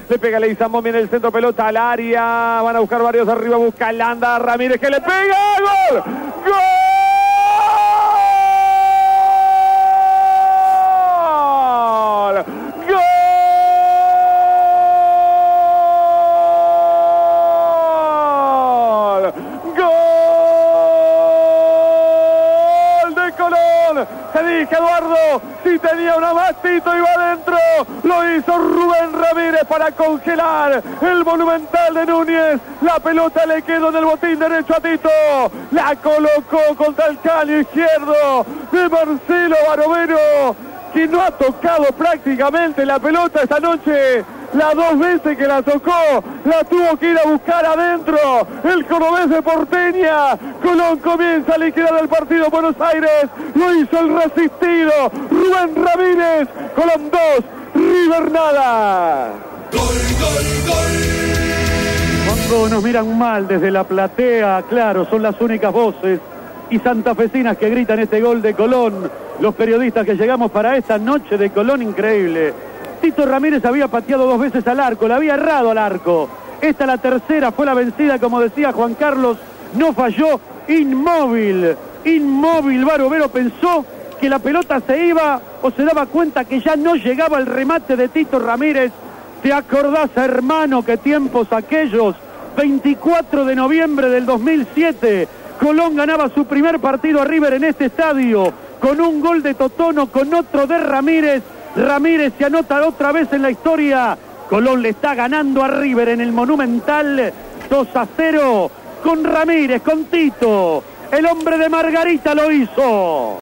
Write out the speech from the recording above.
Le pega Leizamón, viene el centro, pelota al área. Van a buscar varios arriba, busca Landa Ramírez que le pega. ¡Gol! ¡Gol! Te dije, Eduardo, si tenía una más, Tito iba adentro. Lo hizo Rubén Ramírez para congelar el Monumental de Núñez. La pelota le quedó en el botín derecho a Tito. La colocó contra el caño izquierdo de Marcelo Barovero, que no ha tocado prácticamente la pelota esta noche. Las dos veces que la tocó, la tuvo que ir a buscar adentro. El cordobés de Porteña. Colón comienza a liquidar el partido. Buenos Aires lo hizo el resistido Rubén Ramírez. Colón 2, River nada. Gol, gol, gol. Cuando nos miran mal desde la platea, claro, son las únicas voces y santafesinas que gritan este gol de Colón. Los periodistas que llegamos para esta noche de Colón increíble. Tito Ramírez había pateado 2 veces al arco, la había errado al arco. Esta, la tercera, fue la vencida, como decía Juan Carlos, no falló, inmóvil. Barovero pensó que la pelota se iba o se daba cuenta que ya no llegaba el remate de Tito Ramírez. ¿Te acordás, hermano, qué tiempos aquellos? 24 de noviembre del 2007, Colón ganaba su primer partido a River en este estadio, con un gol de Totono, con otro de Ramírez. Ramírez se anota otra vez en la historia. Colón le está ganando a River en el Monumental 2-0 con Ramírez, con Tito. El hombre de Margarita lo hizo.